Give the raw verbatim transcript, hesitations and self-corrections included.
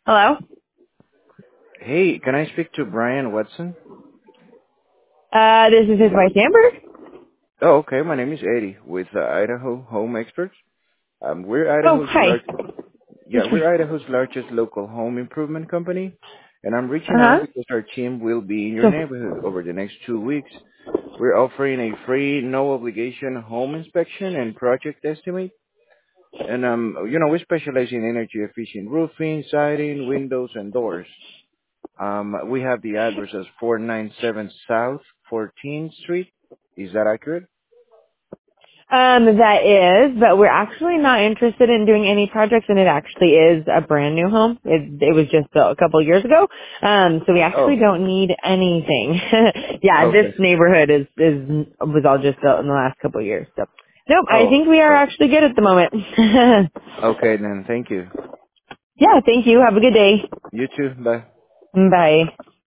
Hello? Hey, can I speak to Brian Watson? Uh, this is his wife, Amber? Oh, okay. My name is Eddie with uh, Idaho Home Experts. Um, we're Oh, Idaho's hi. large, yeah, we're Idaho's largest local home improvement company, and I'm reaching out Uh-huh. because our team will be in your So, neighborhood over the next two weeks. We're offering a free, no obligation home inspection and project estimate. And um, you know, we specialize in energy efficient roofing, siding, windows, and doors. Um, we have the address as four ninety-seven South fourteenth Street. Is that accurate? um, that is, but we're actually not interested in doing any projects, and it actually is a brand new home. It, it was just built a couple of years ago, um, so we actually Oh, don't need anything. Yeah, this okay. neighborhood is, is, was all just built in the last couple of years, so. Nope, I Oh, think we are oh. actually good at the moment. Okay then. Thank you. Yeah, thank you. Have a good day. You too. Bye. Bye.